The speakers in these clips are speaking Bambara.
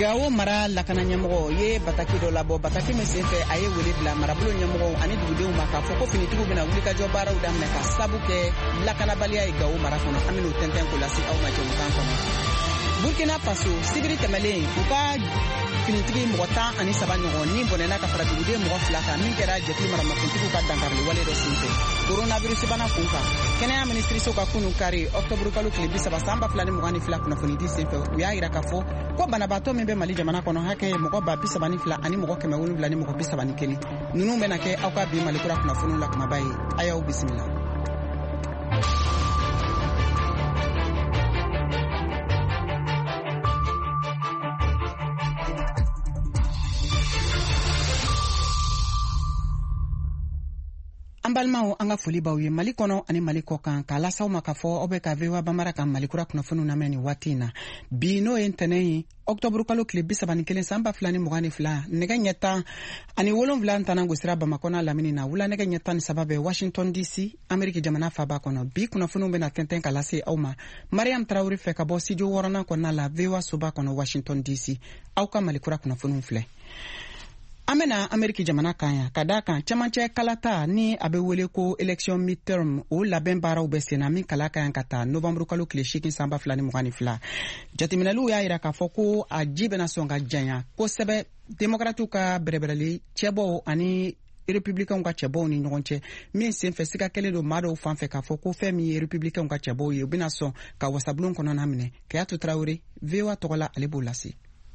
Gawo mara lakana ɲɛmɔgɔ ye bataki dɔ labɔ bataki min senfɛ a ye wele bila marabolo ɲɛmɔgɔ ani dugudenw ma k'a fɔ ko finitigiw bɛna wulikajɔ baaraw daminɛ ka sabu kɛ lakanabaliya ye Gawo mara kɔnɔ. An bɛn'o tɛntɛn k'o lase aw ma jɛmukan kɔnɔ. Burkina Faso sibiri tɛmɛlen u ka finitigi mɔgɔ 17 ɲɔgɔn ni bɔnɛna ka fara duguden mɔgɔ 2 kan min kɛra jɛkulu maramakuntigiw ka dankarili wale dɔ senfɛ. Coronavirus bana kun kan kɛnɛya minisiriso ka kunun kari octobre kalo tile 30 san 2022 kunnafoni di senfɛ u y'a yira k'a fɔ ko banabaatɔ min bɛ Mali jamana kɔnɔ hakɛ ye mɔgɔ 32 ani mɔgɔ 700 ni mɔgɔ 31 ninnu bɛna kɛ aw ka bi Malikura kunnafoniw la kumaba ye. A y'aw bisimila. An balimaw an ka foli b'aw ye Mali kɔnɔ ani Mali kɔ kan k'a lasaw ma k'a fɔ aw bɛ ka VOA Bambara ka Malikura kunnafoniw lamɛn nin waati in na. Bi n'o ye ntɛnɛn ye octobre kalo tile 31 san 2022 nɛgɛ ɲɛ 10 ani 7 ntɛnɛn gosira Bamakɔ n'a lamini na wula nɛgɛ ɲɛ 13 bɛ Washington DC Ameriki jamana faaba kɔnɔ. Bi kunnafoniw bɛna tɛntɛn ka lase aw ma. Mariam Traoré fɛ ka bɔ studio 6nan kɔnɔna la VOA soba kɔnɔ Washington DC. Aw ka Malikura kunnafoniw filɛ. An bɛna Ameriki jamana kan yan ka da kan cɛmancɛ kalata ni a bɛ wele ko election midterm o labɛn baaraw bɛ senna min kala ka yan ka taa novembre kalo tile 8 san 2022. Jateminɛliw y'a yira k'a fɔ ko a ji bɛna sɔn ka janya kosɛbɛ demokratiw ka bɛrɛbɛrɛli cɛbɔw ani républicains ka cɛbɔw ni ɲɔgɔn cɛ min senfɛ siga kɛlen don maa dɔw fan fɛ k'a fɔ ko fɛn min ye républicains ka cɛbɔw ye u bɛna sɔn ka wasabulon kɔnɔna minɛ. Kayatu Traoré VOA tɔgɔla ale b'o lase.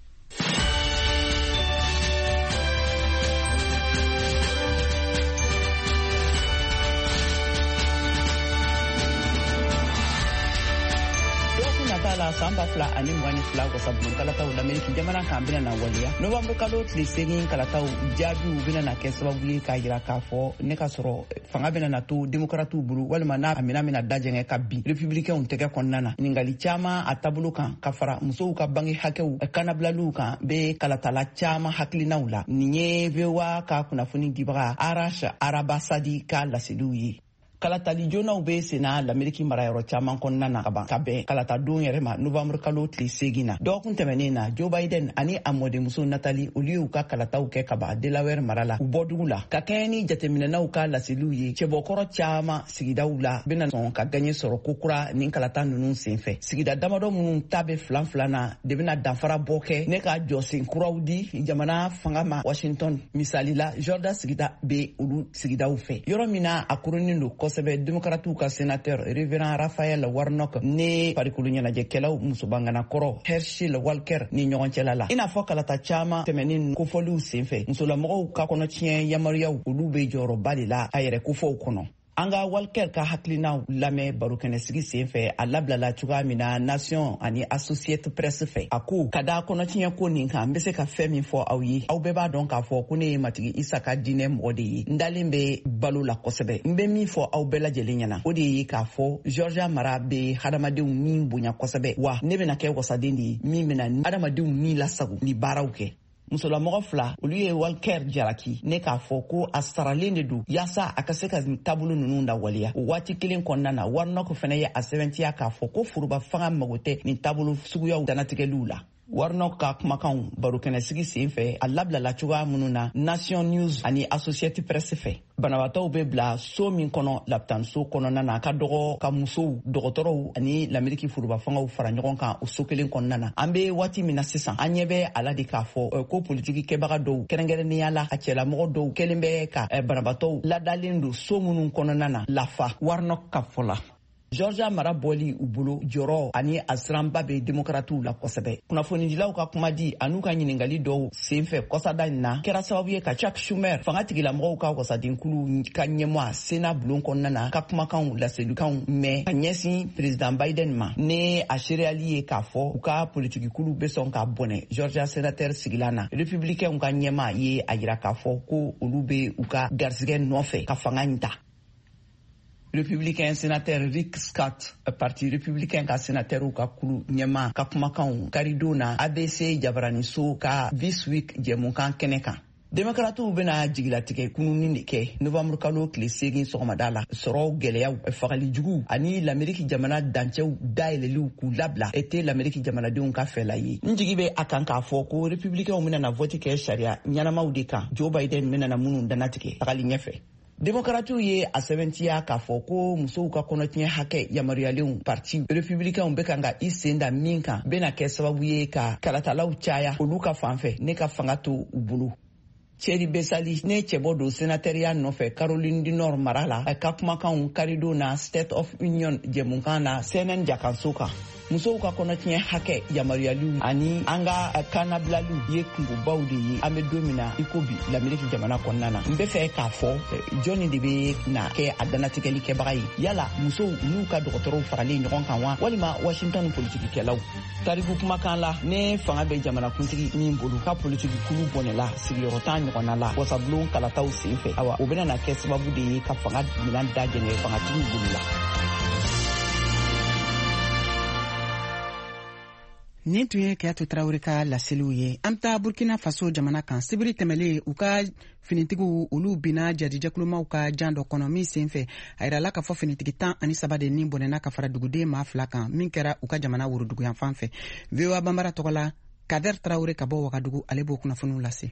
la san 2022 wasabulon kalataw l'Amérique jamana kan bɛna na waliya novembre kalo tile 8 kalataw jaabiw bɛna na kɛ sababu ye k'a jira k'a fɔ ne ka sɔrɔ fanga bɛna na to démocratiw bolo walima n'a mina dajɛngɛ ka bin républicains tɛgɛ kɔnɔna na ɲininkali caman a taabolo kan ka fara musow ka bange hakɛw kanabilaliw kan bɛ kalatala caman hakilinaw la nin ye VOA ka kunnafoni dibaga Arash Arabasadi ka laseliw ye. Kalatali jonaw be sena l'Amérique marayɔrɔ caman kɔnɔna na ka bɛn kalata don yɛrɛ ma novembre kalo tile 8 na dɔgɔkun tɛmɛnen na Joe Biden ani a mɔdenmuso Nathalie olu y'u ka kalataw kɛ ka ban Delaware mara la u bɔdugu la ka kɛɲɛ ni jateminɛnaw ka laseliw ye cɛbɔkɔrɔ caman sigidaw la bɛna sɔn ka gaɲɛ sɔrɔ kokura ni kalata ninnu senfɛ sigida damadɔ minnu ta bɛ filan na de bɛna danfara bɔ kɛ ne ka jɔsen kuraw di jamana fanga ma Washington misali la Jordan sigida be olu sigidaw fɛ yɔrɔ min na a kurunin don kosɛbɛ démocratiw ka sénateur Reverend Raphael Warnock ne farikolo ɲɛnajɛkɛlaw musobangana kɔrɔ Herschel Walker ni ɲɔgɔn cɛla la ina fɔ kalata caman tɛmɛnin kofɔliw senfɛ musolamɔgɔw ka kɔnɔtiɲɛ yamariyaw olu be jɔyɔrɔba de la a yɛrɛ kofɔw kɔnɔ. An ka Walker ka hakilinaw lamɛn barokɛnɛsigi senfɛ a labilala cogoya min na Nation ani Associated Press fɛ a ko ka da kɔnɔtiɲɛ ko nin kan n bɛ se ka fɛn min fɔ aw ye aw bɛɛ b'a dɔn k'a fɔ ko ne ye matigi Isa ka diinɛ mɔgɔ de ye n dalen bɛ balo la kosɛbɛ n bɛ min fɔ aw bɛɛ lajɛlen ɲɛna o de ye k'a fɔ Georgia mara bɛ hadamadenw min bonya kosɛbɛ wa ne bɛna kɛ wasaden de ye min bɛna hadamadenw ni lasago ni baaraw kɛ. Musolamɔgɔ fila olu ye Walker jalaki ne k'a fɔ ko a saralen de don yaasa a ka se ka taabolo ninnu lawaleya o waati kelen kɔnɔna na Warnock fana ye a sɛbɛntiya k'a fɔ ko foroba fanga mago tɛ nin taabolo suguyaw danatigɛliw la. Warnock ka kumakanw barokɛnɛsigi senfɛ a labilala cogoya minnu na Nation News ani Associated Press fɛ banabaatɔw bɛ bila so min kɔnɔ lapitanso kɔnɔna na ka dɔgɔ ka musow dɔgɔtɔrɔw ani l'Amérique foroba fangaw fara ɲɔgɔn kan o so kelen kɔnɔna na an bɛ waati min na sisan an ɲɛ bɛ ala de k'a fɔ ko politiki kɛbaga dɔw kɛrɛnkɛrɛnnenya la a cɛlamɔgɔ dɔw kɛlen bɛ ka banabaatɔw ladalen don so minnu kɔnɔna na lafa Warnock ka fɔ la. Georgia mara bɔli u bolo jɔrɔ ani a siranba bɛ démocratiw la kosɛbɛ kunnafonidilaw ka kuma di an'u ka ɲininkali dɔw senfɛ kɔsada in na kɛra sababu ye ka Chuck Schumer fanga tigilamɔgɔw ka wasadenkulu ka ɲɛmɔgɔ Sena bulon kɔnɔna na ka kumakanw laselikanw mɛn ka ɲɛsin président Biden ma ne a seereyali ye k'a fɔ u ka politikikulu bɛ sɔn ka bɔnɛ Georgia sénateur sigilan na républicains ka ɲɛma ye a jira k'a fɔ ko olu bɛ u ka garisɛgɛ nɔfɛ ka fanga in ta. Républicain sénateur Rick Scott parti républicain ka sénateur ka kulu ɲɛma ka kumakanw karidon na ABC jabaraniso ka This Week jɛmukan kɛnɛ kan Demokratu bena jigilatigɛ kununi de kɛ Novembre kalo tile 8 sɔgɔmada la sɔrɔ gɛlɛyaw fagali jugu ani l'Amérique jamana dancɛw dayɛlɛliw k'u labila était l'Amérique jamanadenw ka fɛla ye. Njigi bɛ a kan k'a fɔ ko républicains bena na vote kɛ sariya ɲanamaw de kan. Joe Biden bena na minnu danatigɛ tagali ɲɛfɛ. Démocrates ye a sɛbɛntiya k'a fɔ ko musow ka kɔnɔtiɲɛ hakɛ yamaruyalew parti républicains bɛ kan ka I sen da min kan bena kɛ sababu ye ka kalatalaw caya olu ka fanfɛ ne ka fanga to u bolo. Thierry Bessali ne cɛbɔ don sénatoriya nɔfɛ Caroline du Nord mara la ka kumakanw karido na State of Union jɛmunkan na CNN jakanso kan. Musow ka kɔnɔtiɲɛ hakɛ yamaruyaliw ani an ka kannabilaliw ye kungobaw de ye an bɛ don min na iko bi l'Amérique jamana kɔnɔna na. N bɛ fɛ k'a fɔ jɔnni de bɛ na kɛ a danatigɛli kɛbaga ye yala musow n'u ka dɔgɔtɔrɔw faralen ɲɔgɔn kan wa walima Washington politikikɛlaw. Tariku kumakan la ne fanga bɛ jamanakuntigi min bolo ka politiki kulu bɔnɛla sigiyɔrɔ 10 ɲɔgɔnna la wasabulon kalataw senfɛ awa o bɛna na kɛ sababu de ye ka fanga minan da jɛngɛ fangatigiw bolo la. Nin tun ye Kɛyatu Tarawele ka laseliw ye. An taa Burkina Faso jamana kan sibiri tɛmɛlen u ka finitigiw olu bina jadijɛkulumaw ka jan dɔ kɔnɔ min senfɛ a yirala k'a fɔ finitigi 13 de nin bɔnɛna ka fara duguden maa 2 kan min kɛra u ka jamana woroduguyan fan fɛ. VOA Bambara tɔgɔ la Kader Tarawele ka bɔ Wagadugu ale b'o kunnafoniw lase.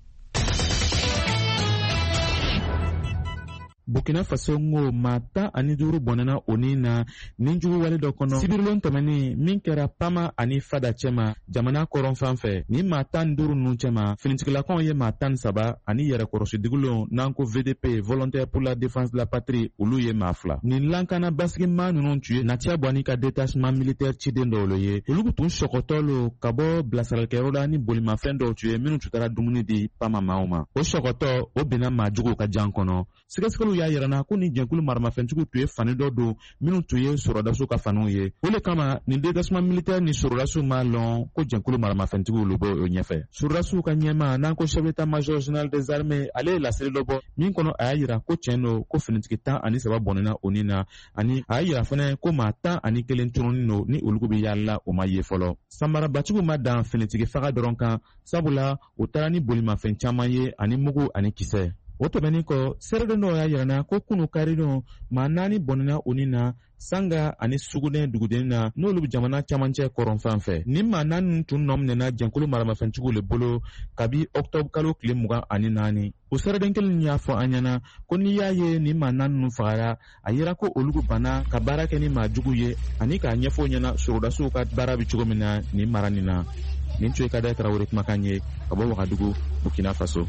Burkina Faso ngo mata ani duru bonana onina ninjugu wale do kono sibirilon tɛmɛni min kɛra Pama ani Fada cɛma jamana kɔrɔn fan fɛ ni mata duru nu cɛma finitigilakaw ye mata 3 ani yɛrɛkɔrɔsidugulon n'an ko VDP volontaire pour la défense de la patrie olu ye maa 2 nin lankana basigima ninnu tun ye Natia Bwani ka détachement militaire ciden dɔw lo ye olu tun sɔgɔtɔ ka bɔ bilasiralikɛyɔrɔ la ni bolimafɛn dɔw tun ye minnu tun taara dumuni di Pama maaw ma o sɔgɔtɔ o bena maajuguw ka jan kɔnɔ sɛgɛsɛgɛliw y'a yirana ko ni jɛnkulu maramafɛntigiw tun ye fani dɔ don minnu tun ye sɔrɔdasiw ka faniw ye o le kama nin détachement militaire ni sɔrɔdasiw m'a lɔn ko jɛnkulu maramafɛntigiw lu bɔ o ɲɛfɛ sɔrɔdasiw ka ɲɛma n'an ko chef d'état major général des armées ale ye laseli dɔ bɔ min kɔnɔ a y'a yira ko tiɲɛ don ko finitigi 13 bɔnɛna o nin na ani a y'a yira fɛnɛ ko maa 11 tununnen don ni olugu bɛ yaala o ma ye fɔlɔ sanbarabatigiw ma dan finitigi faga dɔrɔn kan sabula o taara ni bolimafɛn caman ye ani mugu ani kisɛ o tɛmɛnin kɔ sɛrɛden dɔw y'a yirana ko kunu karidon maa 4 bɔnɛna o nin na Sanga ani Sugunɛ dugudennin na n'olu bɛ jamana camancɛ kɔrɔn fan fɛ ni maa 4 tun nɔminɛna jɛnkulu maramafɛntigiw le bolo kabi octobre kalo tile 24 o sɛrɛden kelen y'a fɔ an ɲɛna ko n'i y'a ye ni maa 4 ninnu fagara a yira ko olu banna ka baara kɛ ni maa jugu ye ani k'a ɲɛfɔ ɲɛna sɔrɔdasiw ka baara bɛ cogo min na nin mara nin na nin tun ye Kader Tarawele kumakan ye ka bɔ Wagadugu Burkina Faso.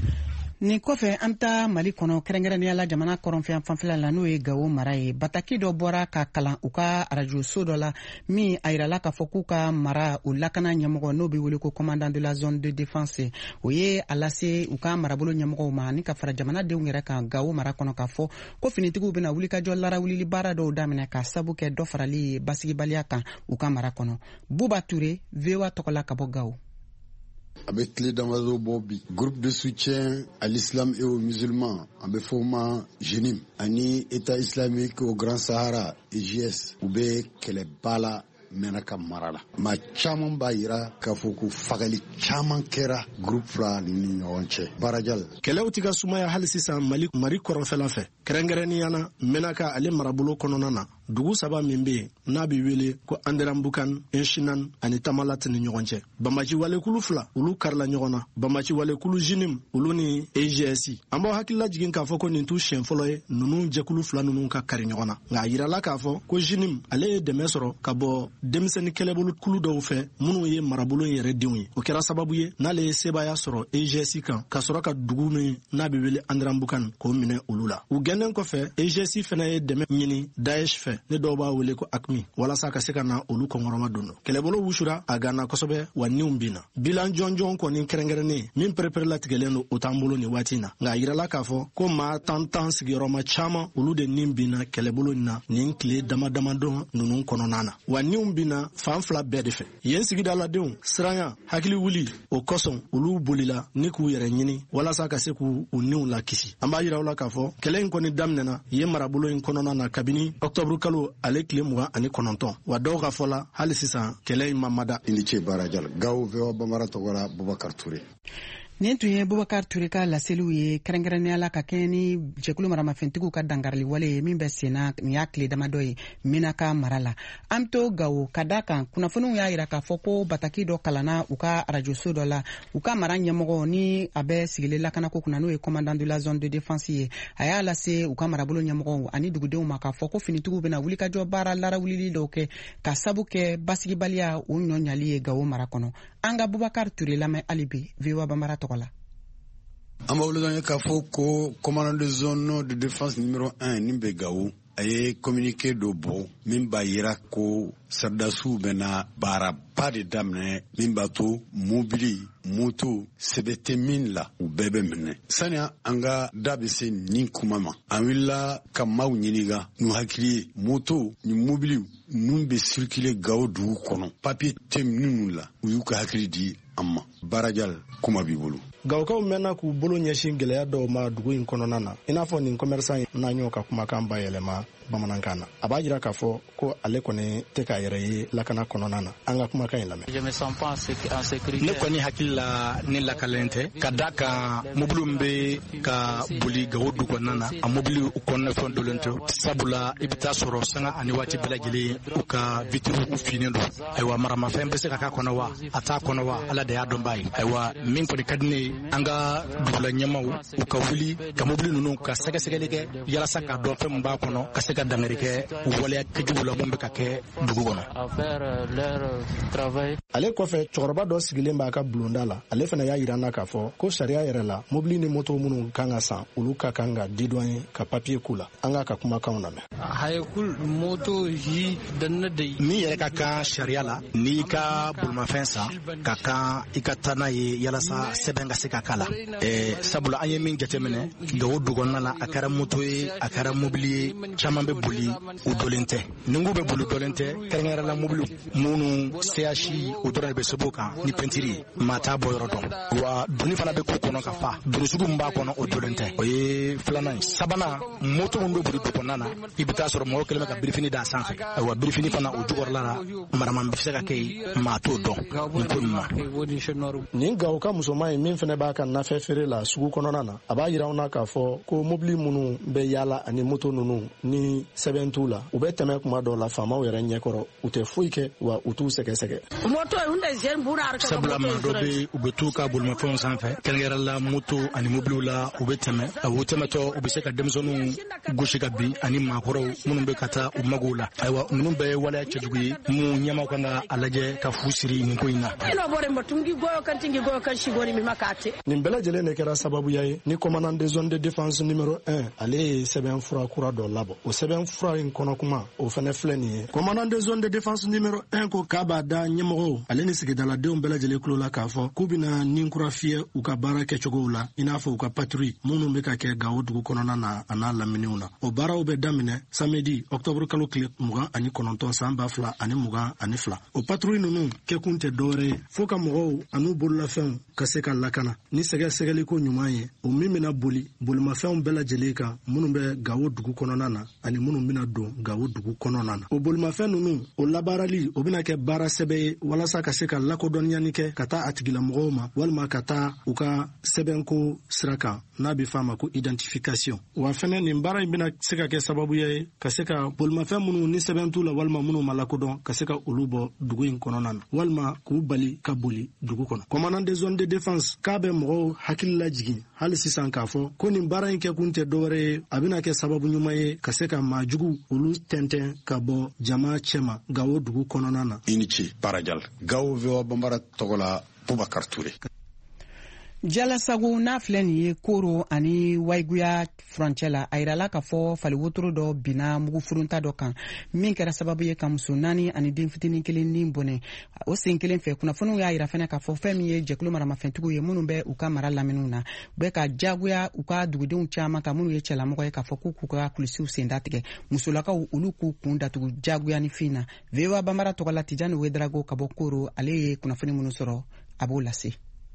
Nin kɔfɛ an taa Mali kɔnɔ kɛrɛnkɛrɛnnenya la jamana kɔrɔnfɛn fanfɛla la n'o ye Gawo mara ye bataki dɔ bɔra ka kalan u ka radio so dɔ la min a yirala k'a fɔ k'u ka mara o lakana ɲɛmɔgɔ n'o bɛ wele ko commandant de la zone de défense o ye a lase u ka marabolo ɲɛmɔgɔw ma ani ka fara jamanadenw yɛrɛ kan Gawo mara kɔnɔ k'a fɔ ko finitigiw bɛna wulikajɔ larawulili baara dɔw daminɛ ka sabu kɛ dɔ farali basigibaliya kan u ka mara kɔnɔ. Buba Touré VOA tɔgɔ la ka bɔ Gawo. Avec Clé d'Amazo Bobby, groupe de soutien à l'islam et aux musulmans, en Befoma Jenim, Ani État islamique au Grand Sahara, EGS, Oube Kelebala, Menaka Marala. Ma chaman bayira kafuku fagali chaman kera groupe fra ni nyonche. Barajal. Kele utika sumaya hali sisa Mali koronfela fe. Kerengereni yana Menaka ale marabulo kononana. Dugu saba min be n'a bi wele ko Anderambukan, Enshinan ani Tamalat ni ɲɔgɔn cɛ. Bamaji walekulu 2 olu karila ɲɔgɔn na. Bamaji walekulu Jinim olu ni AGS. An b'aw hakilila jigin k'a fɔ ko nin t'u siɲɛ fɔlɔ ye ninnu jɛkulu 2 ninnu ka kari ɲɔgɔn na. Nka a yirala k'a fɔ ko Jinim ale ye dɛmɛ sɔrɔ ka bɔ denmisɛnnin kɛlɛbolo kulu dɔw fɛ minnu ye marabolo in yɛrɛ denw ye. O kɛra sababu ye n'ale ye sebaya sɔrɔ AGS kan ka sɔrɔ ka dugu min n'a bi wele Anderambukan k'o minɛ olu la. U gɛnnen kɔfɛ AGS fɛnɛ ye dɛmɛ ɲini Daesh fɛ. Ne dɔw b'a wele ko AQMI walasa ka se ka na olu kɔngɔrɔma don. Kɛlɛbolo wusura a ganna kosɛbɛ wa niw bina. Bilan jɔnjɔn kɔni kɛrɛnkɛrɛnnen min perepere latigɛlen don o t'an bolo ni waati in na. Nka a yirala k'a fɔ ko maa 10 sigiyɔrɔma caman olu de nin bina kɛlɛbolo in na nin tile damadamadɔ ninnu kɔnɔna na. Wa niw bina fan 2 bɛɛ de fɛ. Yen sigidaladenw siranya hakili wuli o kosɔn olu bolila ni k'u yɛrɛ ɲini walasa ka se k'u niw la kisi. An b'a yiraw la k'a fɔ kɛlɛ in kɔni daminɛna yen marabolo in kɔnɔna na kabini octobre kalo ale tile 29 wa dɔw ka fɔla hali sisan kɛlɛ in ma mada. Ilice Barajal Gawo VOA Bambara tɔgɔla Bubakar Touré. nin tun ye Bubakar Ture ka laseliw ye kɛrɛnkɛrɛnnenya ka kɛɲɛ ni jɛkulu maramafɛntigiw ka dangarili wale ye min bɛ senna nin y'a tile damadɔ ye Menaka mara la. An bɛ to Gawo ka da kan kunnafoniw y'a jira k'a fɔ ko bataki dɔ kalanna u ka arajoso dɔ la u ka mara ɲɛmɔgɔ ni a bɛ sigilen lakanako kunna n'o ye commandant de la zone de défense ye a y'a lase u ka marabolo ɲɛmɔgɔw ani dugudenw ma k'a fɔ ko finitigiw bɛna wulikajɔ baara larawulili dɔw kɛ ka sabu kɛ basigibaliya o ɲɔ ɲali ye Gawo mara kɔnɔ. An ka Bubakar Ture lamɛn hali bi VOA Bambara tɔgɔ la. An b'a wuli k'a fɔ ko commandant de zone de défense numéro 1 nin bɛ Gawo a ye communiqué dɔ bɔ min b'a yira ko sardasiw bɛna baaraba de daminɛ min b'a to mobili moto sɛbɛ tɛ min la u bɛɛ bɛ minɛ. Sani an ka da bɛ se nin kuma ma an wulila ka maaw ɲininka n'u hakili ye moto ni mobiliw ninnu bɛ circuler Gawo dugu kɔnɔ papier tɛ minnu la u y'u ka hakili di an ma. Barajal kuma b'i bolo. Gawkaw mɛnna k'u bolo ɲɛsin gɛlɛya dɔw ma dugu in kɔnɔna na i n'a fɔ nin commerçant n'a ɲɔ ka kumakan bayɛlɛma bamanankan na a b'a jira k'a fɔ ko ale kɔni tɛ k'a yɛrɛ ye lakana kɔnɔna na an ka kumakan in lamɛn. Ne kɔni hakili la ni lakalen tɛ ka da kan mobiliw bɛ ka boli Gawo dugu kɔnɔna na a mobiliw kɔnɔnafɛn dolen tɛ sabula i bɛ taa sɔrɔ sanga ani waati bɛɛ lajɛlen u ka vitres finnen don ayiwa maramafɛn bɛ se ka k'a kɔnɔ wa a t'a kɔnɔ wa ala de y'a dɔn b'a ye ayiwa min kɔni ka di ne ye an ka dugula ɲɛmaw u ka wuli ka mobili ninnu ka sɛgɛsɛgɛli kɛ yalasa k'a dɔn fɛn min b'a kɔnɔ ka se ka dangari kɛ u waleya kɛjugu la mun bɛ ka kɛ dugu kɔnɔ. Ale kɔfɛ cɛkɔrɔba dɔ sigilen b'a ka bulonda la ale fana y'a yira an na k'a fɔ ko sariya yɛrɛ la mobili ni moto minnu kan ka san olu ka kan ka didɔn ye ka papiye k'u la an ka kumakanw lamɛn. Min yɛrɛ ka kan sariya la n'i ka bolimafɛn san ka kan i ka taa n'a ye yalasa sɛbɛn ka se ka k'a la sabula an ye min jateminɛ Gawo dugu kɔnɔna la a kɛra moto ye a kɛra mobili ye caman bɛ boli u dɔlen tɛ ni ko bɛ boli dɔlen tɛ kɛrɛnkɛrɛnla mobili minnu CHI o dɔrɔn de bɛ sɛbɛn o kan ni pɛntiri ye maa t'a bɔ yɔrɔ dɔn wa doni fana bɛ k'u kɔnɔ ka fa doni sugu min b'a kɔnɔ o dɔlen tɛ o ye filanan ye sabanan moto min bɛ boli du kɔnɔna na i bɛ taa sɔrɔ mɔgɔ kɛlen bɛ ka birifini d'a sanfɛ ayiwa birifini fana o jukɔrɔla la maraman bɛ se ka kɛ maa t'o dɔn nin ko nin ma. Nin Gawo ka musoman ye min fana b'a ka nafɛ feere la sugu kɔnɔna na a b'a jira an na k'a fɔ ko mobili minnu bɛ yaala ani moto ninnu ni sɛbɛn t'u la u bɛ tɛmɛ kuma dɔw la faamaw yɛrɛ ɲɛkɔrɔ u tɛ foyi kɛ wa u t'u sɛgɛsɛgɛ. Sabula maa dɔ bɛ u bɛ t'u ka bolimafɛnw sanfɛ kɛrɛnkɛrɛnla moto ani mobiliw la u bɛ tɛmɛ u tɛmɛtɔ u bɛ se ka denmisɛnninw gosi ka bin ani maakɔrɔw minnu bɛ ka taa u magow la ayiwa ninnu bɛɛ ye waleya cɛjugu ye mun ɲɛmaw kan ka a lajɛ ka fu siri nin ko in na. Nin bɛɛ lajɛlen de kɛra sababuya ye ni commandant de zone de défense numéro 1 ale ye sɛbɛn fura kura dɔ labɔ o sɛbɛn fura in kɔnɔ kuma o fana filɛ nin ye commandant de zone de défense numéro 1 ko k'a b'a da ɲɛmɔgɔw ale ni sigidaladenw bɛɛ lajɛlen tulo la k'a fɔ k'u bɛna nin kura fiyɛ u ka baara kɛcogow la i n'a fɔ u ka patrouille minnu bɛ ka kɛ Gawo dugu kɔnɔna na a n'a laminiw na o baaraw bɛ daminɛ samedi octobre kalo tile 29 san 2022 o patrouille ninnu kɛkun tɛ dɔwɛrɛ ye fo ka mɔgɔw an'u bololafɛnw ka se ka lakana ni sɛgɛsɛgɛliko ɲuman ye o min bɛna boli bolimafɛnw bɛɛ lajɛlen kan minnu bɛ Gawo dugu kɔnɔna na ani minnu bɛna don Gawo dugu kɔnɔna na o bolimafɛn ninnu o labaarali o bɛna kɛ baara sɛbɛn ye walasa ka se ka lakodɔnniyani kɛ ka taa a tigilamɔgɔw ma walima ka taa u ka sɛbɛnko sira kan n'a bɛ f'a ma ko identification wa fɛnɛ nin baara in bɛna se ka kɛ sababuya ye ka se ka bolimafɛn minnu ni sɛbɛn t'u la walima minnu ma lakodɔn ka se ka olu bɔ dugu in kɔnɔna na walima k'u bali ka boli dugu kɔnɔ. Commandant des zones de défense k'a bɛ mɔgɔw hakili lajigin hali sisan k'a fɔ ko nin baara in kɛkun tɛ dɔwɛrɛ ye a bɛna kɛ sababu ɲuman ye ka se ka maajugu olu tɛntɛn ka bɔ jama cɛma Gawo dugu kɔnɔna na. I ni ce Barajal Gawo VOA Bambara tɔgɔ la Bubakar Ture. Jalasago n'a filɛ nin ye Koro ani Waiguya furancɛ la a yirala k'a fɔ faliwotoro dɔ binna mugufurunta dɔ kan min kɛra sababu ye ka muso 4 ani den fitinin 1 ni bɔnɛ o sen kelen fɛ kunnafoniw y'a yira fɛnɛ k'a fɔ fɛn min ye jɛkulu maramafɛntigiw ye minnu bɛ u ka mara laminiw na u bɛ ka jagoya u ka dugudenw caman ka minnu ye cɛlamɔgɔ ye k'a fɔ k'u ka kulisiw sen datigɛ musolakaw olu k'u kun datugu jagoya ni fin na VOA Bambara tɔgɔ la Tijani Wedrago ka bɔ Koro ale ye kunnafoni minnu sɔrɔ a b'o lase.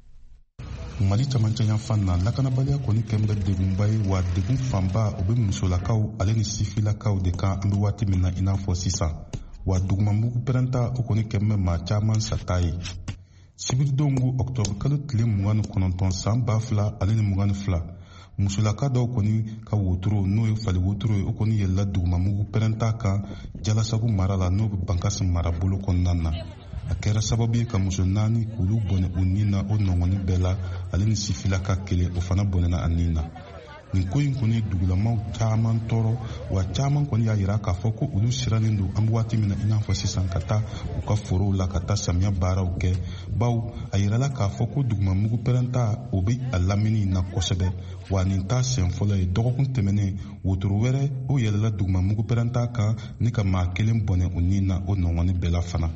Mali camancɛ yan fan na lakanabaliya kɔni kɛn bɛ degunba ye wa degun fanba o bɛ musolakaw ale ni sifilakaw de kan an bɛ waati min na i n'a fɔ sisan wa dugumamugu pɛrɛnta o kɔni kɛn bɛ maa caman sata ye sibiridongo octobre kalo tile 29 san 2022 musolaka dɔw kɔni ka wotoro n'o ye fali wotoro ye o kɔni yɛlɛla dugumamugu pɛrɛnta kan jalasago mara la n'o bɛ bankasi marabolo kɔnɔna na. A kɛra sababu ye ka muso 4 k'olu bɔnɛ u nin na o nɔngɔni bɛɛ la ale ni sifilaka 1 o fana bɔnɛna a nin na. Nin ko in kɔni dugulamaw caman tɔɔrɔ wa caman kɔni y'a yira k'a fɔ ko olu sirannen don an bɛ waati min na i n'a fɔ sisan ka taa u ka forow la ka taa samiya baaraw kɛ baw a yirala k'a fɔ ko dugumamugu pɛrɛnta o bɛ a lamini na kosɛbɛ wa nin t'a sen fɔlɔ ye. Dɔgɔkun tɛmɛnen wotoro wɛrɛ o yɛlɛla dugumamugu pɛrɛnta kan ni ka maa 1 bɔnɛ o nin na o nɔngɔni bɛɛ la fana.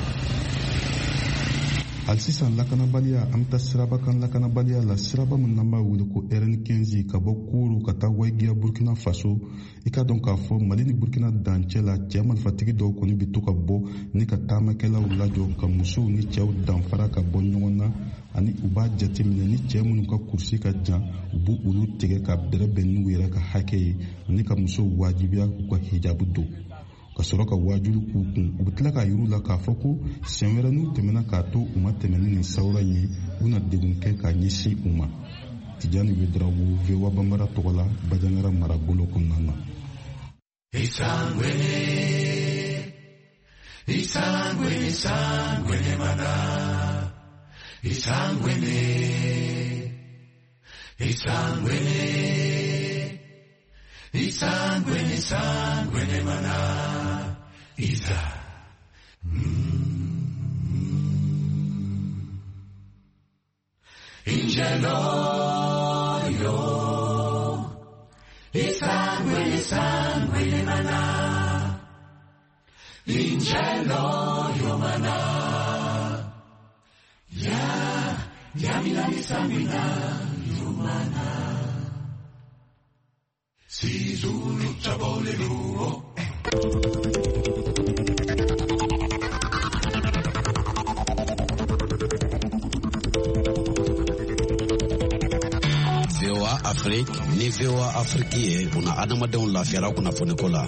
Hali sisan lakanabaliya an bɛ taa siraba kan lakanabaliya la siraba min n'an b'a wele ko RN15 ka bɔ Koro ka taa Waigiya Burkina Faso. I ka dɔn k'a fɔ Mali ni Burkina dancɛ la cɛ marifatigi dɔw kɔni bɛ to ka bɔ ni ka taamakɛlaw lajɔ ka musow ni cɛw danfara ka bɔ ɲɔgɔn na ani u b'a jateminɛ ni cɛ minnu ka kurusi ka jan u b'u olu tigɛ ka bɛrɛbɛn n'u yɛrɛ ka hakɛ ye ni ka musow wajibiya k'u ka hijabu don. Ka sɔrɔ ka wajulu k'u kun u bɛ tila k'a yir'u la k'a fɔ ko siɲɛ wɛrɛ n'u tɛmɛna k'a to u ma tɛmɛ ni nin sawura ye u na degun kɛ k'a ɲɛsin u ma. Tijani Wedrawo VOA Bambara tɔgɔ la Bajangara marabolo kɔnɔna na. Isangwene mana Isa Ingelo yo Isangwene mana Ingelo yo mana Ya milani sangwina yo mana Si Zulu Chabolero VOA Afrique ni VOA Afrique ye una adamadenw lafiyara kunnafoniko la.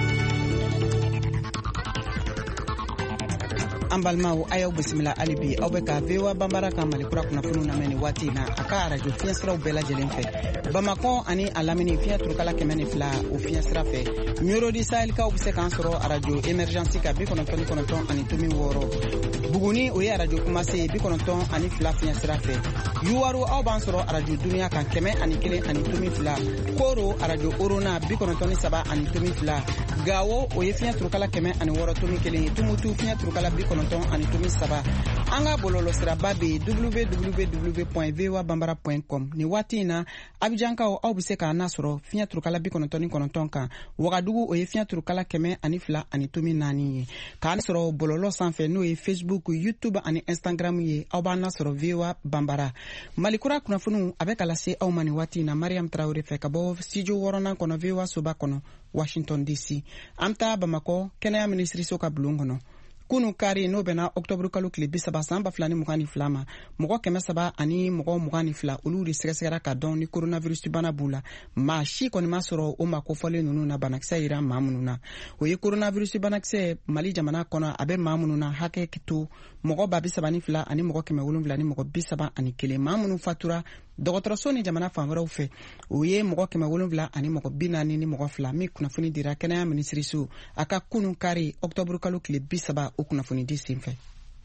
An balimaw a y'aw bisimila hali bi aw bɛ ka VOA Bambara ka Malikura kunnafoniw lamɛn ni waati in na a ka arajo fiɲɛsiraw bɛɛ lajɛlen fɛ. Bamakɔ ani a lamini fiɲɛ turukala 102 o fiɲɛsira fɛ. Miorodi Sahelkaw bɛ se k'an sɔrɔ arajo Emergency ka 99 ani tomi 6. Buguni o ye arajo Kumase 92 ani 2 fiɲɛsira fɛ. Yuwaru aw b'an sɔrɔ arajo Dunuya kan 101 ani tomi 2. Koro arajo Orona 93 ani tomi 2. Gawo o ye fiɲɛ turukala 106 tomi 1. Tumutu fiɲɛ turukala 90 ani tomi 7. An ka bɔlɔlɔsiraba bɛ www.voabambara.com ni waati in na Abijankaw aw bɛ se k'an nasɔrɔ fiɲɛ turukala 99 kan. Wagadugu o ye fiɲɛ turukala 102 ani tomi 4 ye. K'an sɔrɔ bɔlɔlɔ sanfɛ n'o ye Facebook, YouTube ani Instagram ye aw b'an nasɔrɔ VOA Bambara. Malikura kunnafoniw a bɛ ka lase aw ma ni waati in na Mariam Traore fɛ ka bɔ studio 6nan kɔnɔ VOA Soba kɔnɔ Washington DC. An taa Bamakɔ kɛnɛya minisiriso ka bulon kɔnɔ. Kunu kari n'o bɛna octobre kalo tile 30 san 2022 ma mɔgɔ 300 ani mɔgɔ 22 olu de sɛgɛsɛgɛra ka dɔn ni coronavirus bana b'u la. Maa si kɔni ma sɔrɔ o ma kofɔlen ninnu na banakisɛ yira maa minnu na. O ye coronavirus banakisɛ Mali jamana kɔnɔ a bɛ maa minnu na hakɛ to mɔgɔ 32 ani mɔgɔ 7 ni mɔgɔ 31 maa minnu fatura dɔgɔtɔrɔso ni jamana fan wɛrɛw fɛ o ye mɔgɔ 7 ani mɔgɔ 40 ni mɔgɔ 2 min kunnafoni dira kɛnɛya minisiriso a ka kunu kari octobre kalo tile 30 o kunnafoni di senfɛ.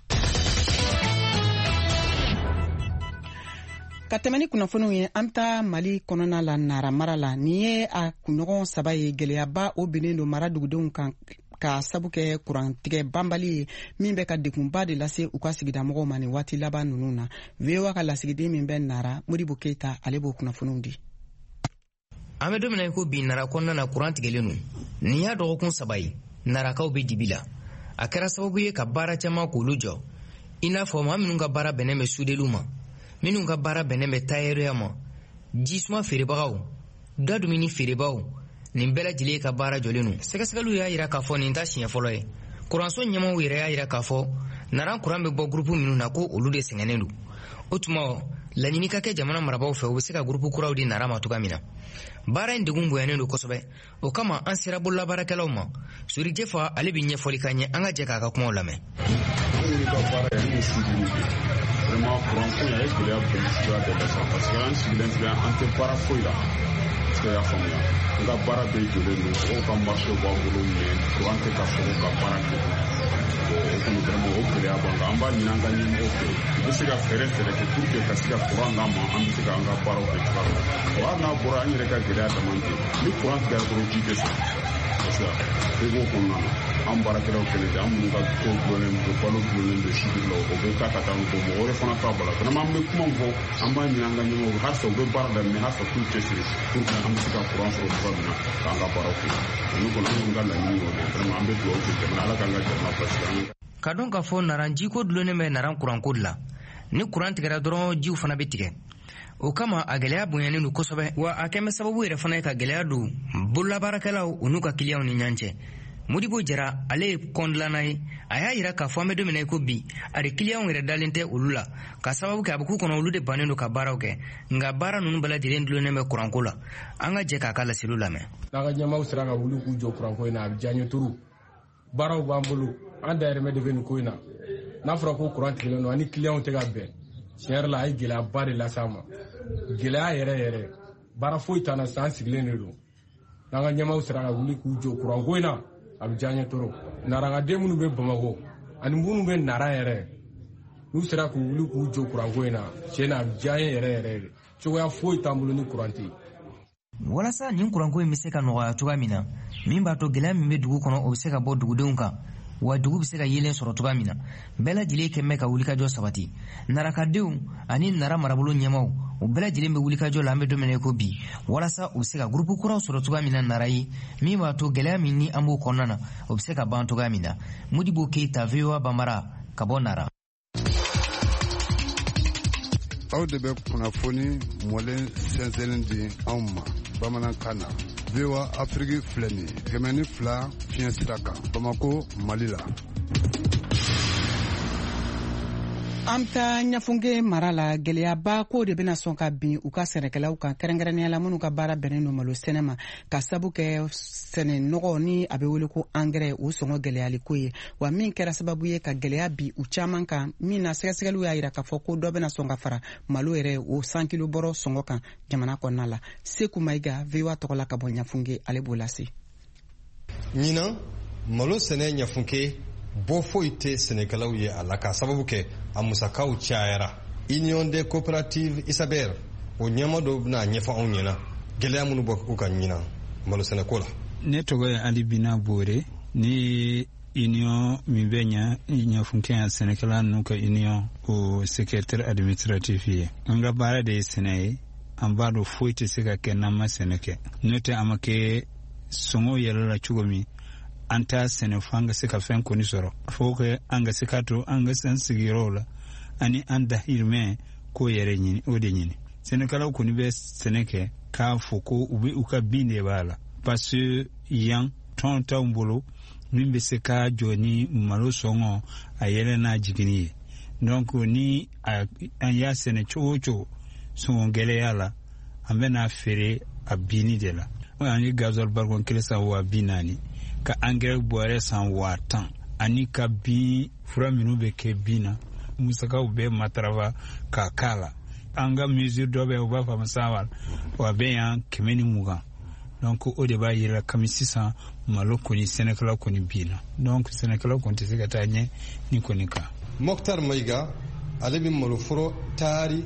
Ka tɛmɛ ni kunnafoniw ye an ta Mali kɔnɔna la Nara mara la ni ye a kunɲɔgɔn 3 ye gɛlɛyaba o binnen don mara dugudenw kan ka sabu kɛ kurantigɛ banbali ye min bɛ ka degunba de lase u ka sigida mɔgɔw ma ni waati laban ninnu na. VOA ka lasigiden min bɛ Nara Modibo Keita ale b'o kunnafoniw di. An bɛ don min na ko bi Nara kɔnɔna na kuran tigɛlen don. Nin y'a dɔgɔkun 3 ye Narakaw bɛ dibi la. A kɛra sababu ye ka baara caman k'olu jɔ. I n'a fɔ maa minnu ka baara bɛnnen bɛ sudeliw ma, minnu ka baara bɛnnen bɛ tailleur ma, jisuma feerebagaw, da dumuni feerebaw, nin bɛɛ lajɛlen ka baara jɔlen don. Sɛgɛsɛgɛliw y'a yira k'a fɔ nin ta siɲɛ fɔlɔ ye. Kuranso ɲɛmɔgɔw yɛrɛ y'a yira k'a fɔ Nara kuran bɛ bɔ groupe minnu na ko olu de sɛgɛnnen don. O tuma laɲini ka kɛ jamana marabaw fɛ u bɛ se ka groupe kuraw di Nara ma cogoya min na. Baara in degun bonyanen don kosɛbɛ. O kama an sera bololabaarakɛlaw ma. Sorijɛ fa ale bɛ ɲɛfɔli ka ɲɛ an ka jɛ k'a ka kumaw lamɛn. ka baara ye ni sigi vraiment courant ko ya gɛlɛya belebeleba de la sa parce que an sigilen filɛ an tɛ baara foyi la parce que y'a faamuya n ka baara bɛɛ jɔlen don mɔgɔw ka marché b'an bolo mais courant tɛ ka sɔrɔ ka baara kɛ o kɔni vraiment o gɛlɛya b'an kan an b'a ɲini an ka ɲɛmɔgɔw fɛ u bɛ se ka fɛɛrɛ kɛ pour que ka se ka courant d'an ma an bɛ se ka an ka baaraw kɛ cogoya min na hali n'a bɔra an yɛrɛ ka gɛlɛya dama tɛ ni courant tigɛra dɔrɔn ji tɛ sɔrɔ parce que i b'o kɔnɔna na an baarakɛlaw kɛlen tɛ an minnu ka ko gulonnen don balo gulonnen don sibiri la o bɛ taa ka taa bɔ mɔgɔ wɛrɛ fana t'a bala vraiment an bɛ kuma min fɔ an b'a ɲini an ka ɲɛmɔgɔw halisa u bɛ baara daminɛ halisa k'u cɛsiri pour que an bɛ se ka courant sɔrɔ cogoya min na k'an ka baaraw kɛ olu kɔni an ka laɲini y'o de ye vraiment an bɛ dugawu kɛ jamana ala k'an ka jamana basigi ka dɔn k'a fɔ naran jiko dulonnen bɛ naran kuranko de la ni kuran tigɛra dɔrɔn jiw fana bɛ tigɛ o kama a gɛlɛya bonyanen don kosɛbɛ wa a kɛmɛ sababu yɛrɛ fana ye ka gɛlɛya don bololabaarakɛlaw u n'u ka kiliyanw ni ɲɔgɔn cɛ. Modibo Jara ale ye kɔndilanna ye a y'a yira k'a fɔ an bɛ don min na i ko bi a de kiliyanw yɛrɛ dalen tɛ olu la ka sababu kɛ a bɛ k'u kɔnɔ olu de bannen don ka baaraw kɛ nka baara ninnu bɛɛ lajɛlen dulonnen bɛ kuranko la an ka jɛ k'a ka laseliw lamɛn. n'an ka ɲɛmaaw sera ka wuli k'u jɔ kuranko in na a bɛ diya n ye turu baaraw b'an bolo an dayirimɛ de bɛ nin ko in na n'a fɔra ko kuran tigɛlen don an ni kiliyanw tɛ ka bɛn tiɲɛ yɛrɛ la a ye gɛlɛyaba de lase an ma gɛlɛya yɛrɛ baara foyi t'an na san sigilen de don n'an ka ɲɛmaaw sera ka wuli k'u jɔ kuranko in na a bɛ diya n ye toro narangaden minnu bɛ Bamakɔ ani minnu bɛ Nara yɛrɛ n'u sera k'u wuli k'u jɔ kuranko in na tiɲɛ na a bɛ diya n ye yɛrɛ cogoya foyi t'an bolo ni kuran tɛ yen. walasa nin kuranko in bɛ se ka nɔgɔya cogoya min na min b'a to gɛlɛya min bɛ dugu kɔnɔ o bɛ se ka bɔ dugudenw kan wa dugu bɛ se ka yelen sɔrɔ cogoya min na bɛɛ lajɛlen kɛn bɛ ka wulikajɔ sabati narakadenw ani Nara marabolo ɲɛmaaw u bɛɛ lajɛlen bɛ wulikajɔ la an bɛ don min na i ko bi walasa u bɛ se ka gurupu kuraw sɔrɔ cogoya min na Nara ye min b'a to gɛlɛya min ni an b'o kɔnɔna na o bɛ se ka ban cogoya min na. Modibo Keita VOA Bambara ka bɔ Nara. aw de bɛ kunnafoni mɔlen sɛnsɛnlen di anw ma bamanankan na. VOA Afrique filɛ nin ye 102 fiɲɛ sira kan Bamako Mali la. An ta Ɲafunke mara la gɛlɛyaba ko de bɛna sɔn ka bin u ka sɛnɛkɛlaw kan kɛrɛnkɛrɛnnenya la minnu ka baara bɛnnen don malo sɛnɛ ma ka sabu kɛ sɛnɛ nɔgɔ ni a bɛ wele ko angɛrɛ o sɔngɔ gɛlɛyali ko ye wa min kɛra sababu ye ka gɛlɛya bi u caman kan min na sɛgɛsɛgɛliw y'a yira k'a fɔ ko dɔ bɛna sɔn ka fara malo yɛrɛ o 100 kilo bɔrɔ sɔngɔ kan jamana kɔnɔna la. Seku Mayiga VOA tɔgɔ la ka bɔ Ɲafunke ale b'o lase. ɲinan malo sɛnɛ Ɲafunke bɔ foyi tɛ sɛnɛkɛlaw ye a la k'a sababu kɛ a musakaw cayara. Union des coopératives Isaber o ɲɛma dɔw bɛna ɲɛfɔ anw ɲɛna gɛlɛya minnu bɔ u ka ɲinan malo sɛnɛko la. Ne tɔgɔ ye Ali Bina Bore ni union min bɛ Ɲafunke yan sɛnɛkɛla ninnu ka union o secrétaire administratif ye. An ka baara de ye sɛnɛ ye an b'a dɔn foyi tɛ se ka kɛ n'an ma sɛnɛ kɛ n'o tɛ an ma kɛ sɔngɔ yɛlɛla cogo min an t'a sɛnɛ fo an ka se ka fɛn kɔni sɔrɔ fo ka an ka se ka to an ka san sigiyɔrɔw la ani an dahirimɛ k'o yɛrɛ ɲini o de ɲini. Sɛnɛkɛlaw kɔni bɛ sɛnɛ kɛ k'a fɔ ko u bɛ u ka bin de b'a la parce que yan tɔn t'anw bolo min bɛ se ka jɔ ni malo sɔngɔ a yɛlɛ n'a jiginni ye donc ni an y'a sɛnɛ cogo o cogo sɔngɔ gɛlɛya la an bɛ n'a feere a binni de la. An ye gasoil barikon kelen san 40,000 ka angɛrɛ bɔrɛ san 10,000 ani ka bin fura minnu bɛ kɛ bin na musakaw bɛ matarafa k'a k'a la. An ka mesure dɔ bɛ u b'a fɔ a ma sanwari wa bɛ yan 120 donc o de b'a yira kami sisan malo kɔni sɛnɛkɛlaw kɔni bin na donc sɛnɛkɛlaw kɔni tɛ se ka taa ɲɛ ni kɔni kan. Mokhtar Mayiga ale bɛ maloforo taari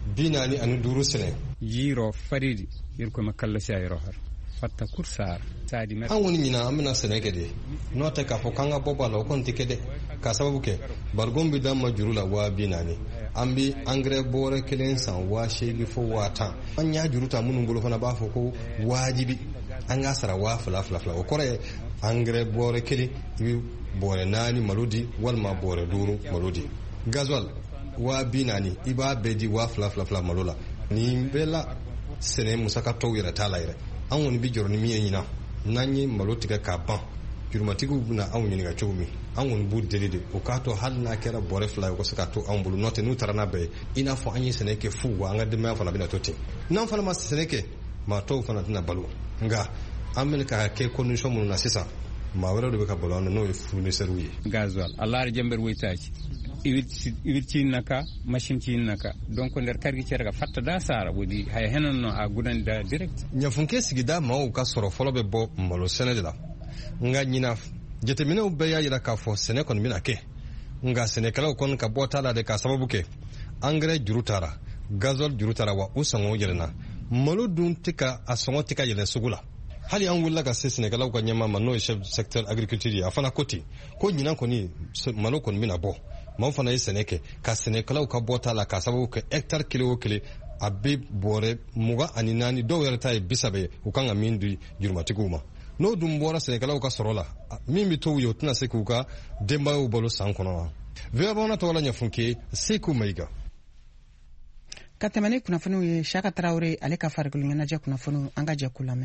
45 sɛnɛ. Yiro faridi yirko makalla sayro har fatta kursar sadi mer. An woni ɲina an bɛna sɛnɛ kɛ de n'o tɛ k'a fɔ k'an ka bɔ b'a la o kɔni tɛ kɛ dɛ k'a sababu kɛ barikon bɛ d'an ma juru la 40,000 an bɛ angɛrɛ bɔrɛ kelen san 8,000 fo 10,000 an y'a juru ta minnu bolo fana b'a fɔ ko wajibi an k'a sara 2,000 o kɔrɔ ye angɛrɛ bɔrɛ kelen i bɛ bɔrɛ 4 malo di walima bɔrɛ 5 malo di. Gasoil 40,000 i b'a bɛɛ di 2,000 malo la nin bɛɛ la sɛnɛ musaka tɔw yɛrɛ t'a la yɛrɛ. An kɔni bɛ jɔrɔ ni min ye ɲinan n'an ye malo tigɛ k'a ban jurumatigiw bɛna anw ɲininka cogo min an kɔni b'u deli de o k'a to hali n'a kɛra bɔrɛ 2 ye o ka se ka to anw bolo n'o tɛ n'u taara n'a bɛɛ ye i n'a fɔ an ye sɛnɛ kɛ fu wa an ka denbaya fana bɛna to ten n'an fana ma sɛnɛ kɛ maa tɔw fana tɛna balo nka an bɛna ka kɛ condition minnu na sisan maa wɛrɛ de bɛ ka balo an na n'o ye fournisseur ye gasoil allah jember woytaji iwir cinnaka machine cinnaka donc nder kargi cerga fatta da sara wodi hay henonno ha gudanda direct ɲafunke sigida maaw ka sɔrɔ fɔlɔ bɛ bɔ malo sɛnɛ de la nga ɲina jateminɛw bɛɛ y'a yira k'a fɔ sɛnɛ kɔni bɛna kɛ nga sɛnɛkɛlaw kɔni ka bɔ t'a la de k'a sababu kɛ engrais juru taara gasoil juru taara wa u sɔngɔw yɛlɛnna malo dun tɛ ka a sɔngɔ tɛ ka yɛlɛn sugu la hali an wulila ka se sɛnɛkɛlaw ka ɲɛmaa ma n'o ye chef secteur agriculture ye a fana ko ten ko ɲinan kɔni malo kɔni bɛna bɔ maaw fana ye sɛnɛ kɛ ka sɛnɛkɛlaw ka bɔ t'a la k'a sababu kɛ hectare kelen o kelen a bɛ bɔrɛ 24 dɔw yɛrɛ ta ye 30 ye u kan ka min di jurumatigiw ma n'o dun bɔra sɛnɛkɛlaw ka sɔrɔ la min bɛ to u ye o tɛna se k'u ka denbayaw balo san kɔnɔ wa vɛrɛbɔnna tɔgɔ la ɲɛfunke seku mayiga ka tɛmɛ ni kunnafoniw ye Saka Tarawele ale ka farikolo ɲɛnajɛ kunnafoniw an ka jɛ k'u lamɛn.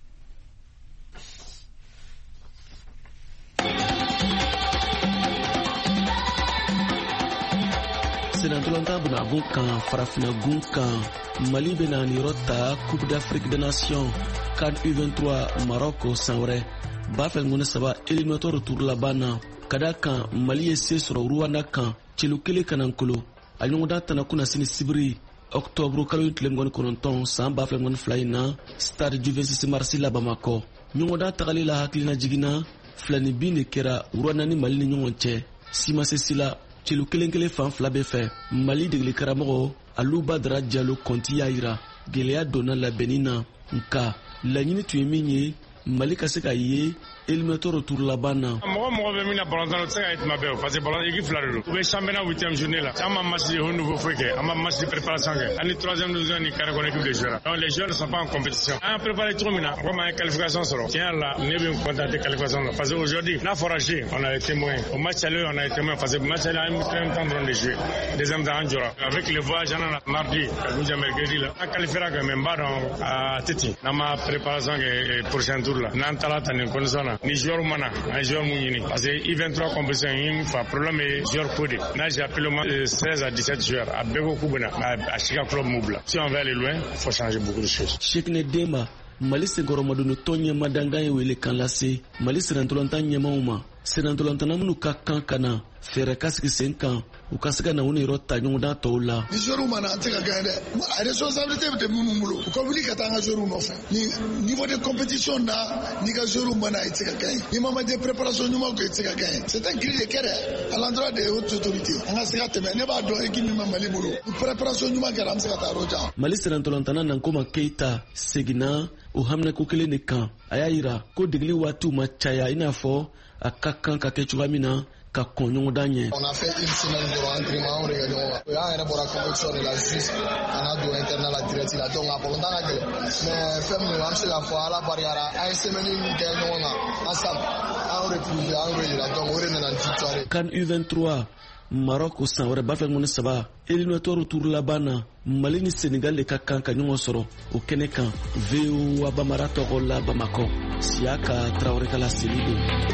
Senatolanta bena gun kan farafina gun kan Mali bena ni yɔrɔ ta Coupe d'Afrique des Nations CAN U23 Maroc san wɛrɛ bafɛ ŋɔnɛ saba éliminatoire retour laban na ka da kan Mali ye se sɔrɔ Rwanda kan celu kelen kanankolo a ɲɔgɔndan tana kuna sini sibiri octobre kalo tile 19 san bafɛ ŋɔnɛ fila in na stade du 26 mars la Bamakɔ ɲɔgɔndan tagali la hakilina jiginna filani bin de kɛra Rwanda ni Mali ni ɲɔgɔn cɛ simasesi la celu kelen fan fila bɛ fɛ Mali degeli karamɔgɔ Aluba Dara Diallo Konti y'a yira gɛlɛya donna labɛnni na nka laɲini tun ye min ye Mali ka se ka ye éliminatoire retour laban na mɔgɔ bɛ min na balontan o tɛ se ka ye tuma bɛɛ parce que balon équipe fila de don u bɛ championnat 8e journée la an ma match de haut niveau foyi kɛ an ma match de préparation kɛ ani 3e division ni carré kɔnɔ équipe de joueurs donc les joueurs ne sont pas en compétition an y'a préparé cogo min na comme an ye qualification sɔrɔ tiɲɛ yɛrɛ la ne bɛ n content de qualification la parce que aujourd'hui n'a fɔra G on a été témoin au match aller on a été témoin parce que match aller an ye premier temps dɔrɔn de jouer deuxième temps an jɔra avec le voyage an nana mardi Abuja mercredi la an qualifiera kɛ mais n b'a dɔn a tɛ ten n'an ma préparation kɛ prochain tour la n'an taara ta nin condition na ni joueur mana un joueur mun ɲini parce que I23 compétition in fa problème ye joueur ko de n'a j'ai appelé au moins 16 à 17 joueurs a bɛɛ ko k'u bɛna a si ka club m'u bila si on veut aller loin faut changer beaucoup de choses. Chekne Demba Mali senkɔrɔmadoni tɔn ɲɛma dangan ye wele kan lase Mali senatɔlɔntan ɲɛmaw ma senatɔlɔntana minnu ka kan ka na fɛɛrɛ ka sigi sen kan u ka se ka na u ni yɔrɔ ta ɲɔgɔndan tɔw la. Ni joueurs mana an tɛ ka gagner dɛ a responsabilité bɛ minnu bolo u ka wuli ka taa an ka joueurs nɔfɛ ni niveau de compétition na n'i ka joueurs mana i tɛ se ka gagner ni ma de préparation ɲuman kɛ i tɛ se ka gagner c'est un cri de cœur à l'endroit des hautes autorités an ka se ka tɛmɛ ne b'a dɔn équipe min ma Mali bolo ni préparation ɲuman kɛra an bɛ se ka taa yɔrɔ jan. Mali senatɔlɔntana Nankoma Keita seginna o haminɛko kelen de kan a y'a yira ko degeli waatiw ma caya i n'a fɔ a ka kan ka kɛ cogoya min na ka kɔn ɲɔgɔndan ɲɛ. On a fait une semaine de entraînement de ɲɔgɔn kan o y'an yɛrɛ bɔra compétition de la juste an ka don internat la direct la donc a balontan ka gɛlɛn mais fɛn min an bɛ se k'a fɔ ala barikara an ye semaine min kɛ ɲɔgɔn kan ensemble an y'o retrouvé an y'o yira donc o de nana ni victoire. CAN U23 Maroc san wɛrɛ bafɛ ŋɔnɛ saba éliminatoire tour laban na Mali ni Sénégal de ka kan ka ɲɔgɔn sɔrɔ o kɛnɛ kan VOA Bamara tɔgɔ la Bamakɔ Siaka Traoré kala Selido.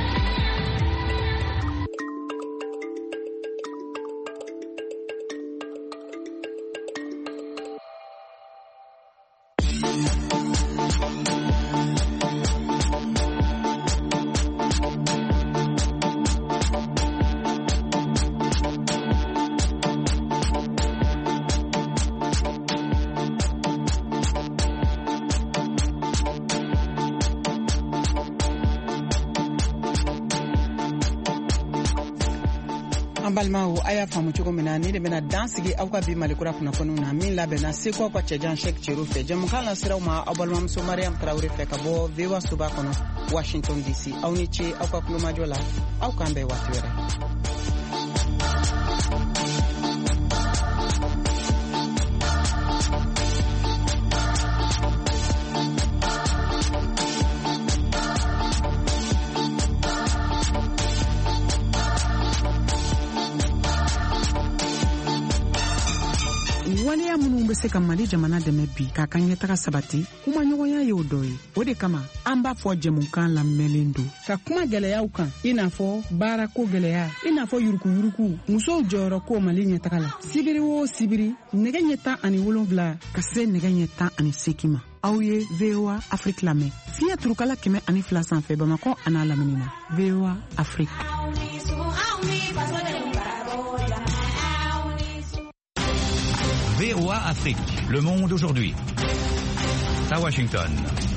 balimaw a y'a faamu cogo min na ni de bɛna dan sigi aw ka bi malikura kunnafoniw na min labɛnna seko aw ka cɛjan Shek Cero fɛ jamukan la siraw ma aw balimamuso Mariam Traoré fɛ ka bɔ VOA Soba kɔnɔ Washington DC aw ni ce aw ka kulomajɔ la aw k'an bɛn waati wɛrɛ. waleya minnu bɛ se ka Mali jamana dɛmɛ bi k'a ka ɲɛtaga sabati kuma ɲɔgɔnya ye o dɔ ye. O de kama an b'a fɔ jɛmukan lamɛnlen don ka kuma gɛlɛyaw kan i n'a fɔ baarako gɛlɛya, i n'a fɔ yurukuyuruku, musow jɔyɔrɔ ko Mali ɲɛtaga la. Sibiri o sibiri nɛgɛ ɲɛ 17 ka se nɛgɛ ɲɛ 18 ma. Aw ye VOA Afrique lamɛn fiɲɛ turukala 102 sanfɛ Bamakɔ a n'a lamini na. VOA Afrique. VOA Afrique, le monde aujourd'hui. À Washington.